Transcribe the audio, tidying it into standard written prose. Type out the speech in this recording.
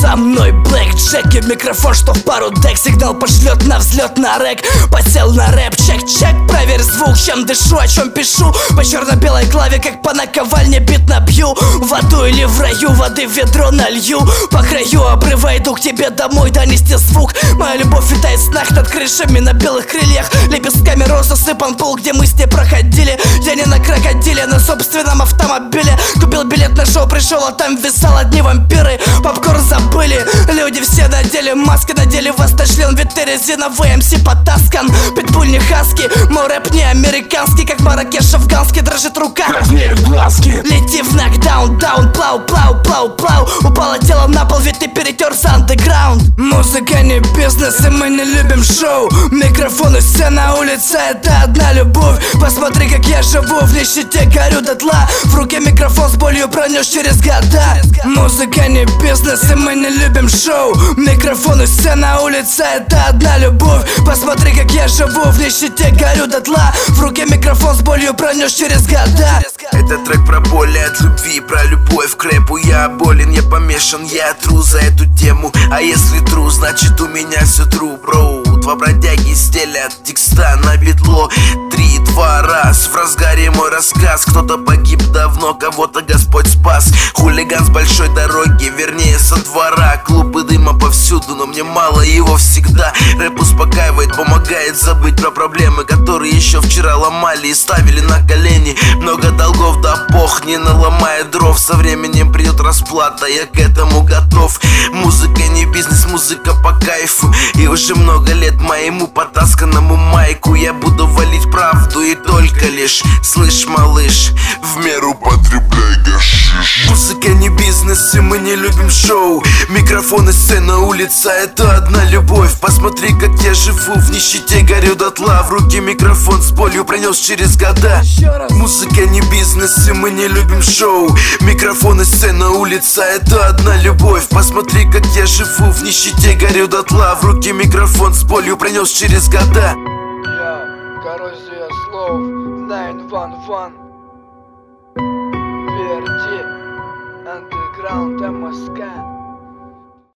за мной Блэк Джеки, микрофон, что в пару дек. Сигнал пошлет на взлет на рэк. Подсел на рэп, чек-чек, проверь звук. Чем дышу, о чем пишу, по черно-белой клаве, как по наковальне бит набью. В аду или в раю, воды в ведро налью. По краю обрыва иду к тебе домой, донести звук. Моя любовь витает в снах над крышами на белых крыльях. Лепестками роз усыпан пол, где мы с ней проходили. Я не на крокодиле, на собственном автомобиле. Купил билет на шоу, пришел, а там висал одни вампиры. Попкорн забыли, люди все надели маски, надели вас на член, ведь ты резиновый МС потаскан. Питбуль не хаски, мой рэп не американский, как Маракеш афганский, дрожит рука, краснеют глазки. Лети в нокдаун, даун, плау, плау, плау, плау. Упало тело на пол, ведь ты перетерся андеграунд. Музыка не бизнес, и мы не любим шоу. Микрофон и сцена, улица, это одна любовь. Посмотри, как я живу, в нищете горю дотла. В руке микрофон с болью пронес через года. Музыка не бизнес, и мы не любим шоу. Микрофон и сцена, улица, это одна любовь. Посмотри, как я живу, в нищете горю дотла. В руке микрофон с болью пронес через года. Это трек про боль от любви, про любовь к рэпу. Я болен, я помешан, я тру за эту тему. А если тру, значит у меня все тру, бро. Два бродяги стелят текста на битло. 3-2 раз, в разгаре мой рассказ. Кто-то погиб давно, кого-то Господь спас. Хулиган с большой дороги, вернее со двора. Клубы дыма повсюду, но мне мало его всегда. Рэп успокаивает, помогает забыть про проблемы, которые еще вчера ломали и ставили на колени. Много долгов, да пох, не наломая дров. Со временем придет расплата, я к этому готов. Музыка не бизнес, музыка по кайфу. И уже много лет моему потасканному майку я буду валить правду и только лишь. Слышь, малыш, в меру потребляй гашиш. Музыка не бизнес, и мы не любим шоу. Микрофон и сцена, улица, это одна любовь. Посмотри, как я живу, в нищете горю дотла. В руке микрофон с болью пронес через года. Музыка не бизнес, и мы не любим шоу. Микрофон и сцена, улица, это одна любовь. Посмотри, как я живу, в нищете горю дотла. В руке микрофон с болью пронес через года. Коррозия слов 911. Верди, андеграунд МСК.